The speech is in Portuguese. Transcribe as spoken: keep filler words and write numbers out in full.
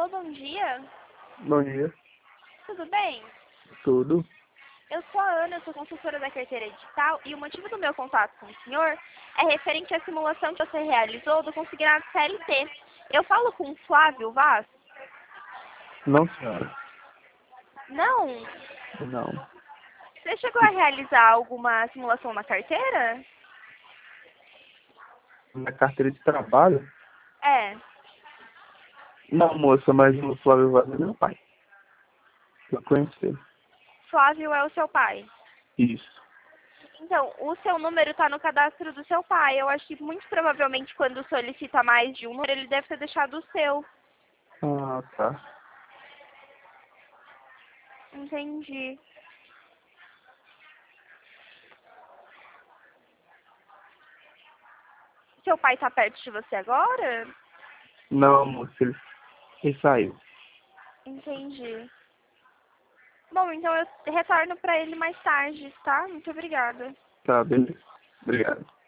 Alô, bom dia. Bom dia. Tudo bem? Tudo? Eu sou a Ana, eu sou consultora da carteira digital e o motivo do meu contato com o senhor é referente à simulação que você realizou do consignado C L T. Eu falo com o Flávio Vaz? Não, senhora. Não? Não. Você chegou a realizar alguma simulação na carteira? Na carteira de trabalho? É. Não, moça, mas o Flávio Vaz é meu pai. Eu conheci. Flávio é o seu pai. Isso. Então, o seu número está no cadastro do seu pai. Eu acho que muito provavelmente quando solicita mais de um número, ele deve ter deixado o seu. Ah, tá. Entendi. Seu pai está perto de você agora? Não, moça, ele, ele saiu. Entendi. Bom, então eu retorno para ele mais tarde, tá? Muito obrigada. Tá, beleza. Obrigado.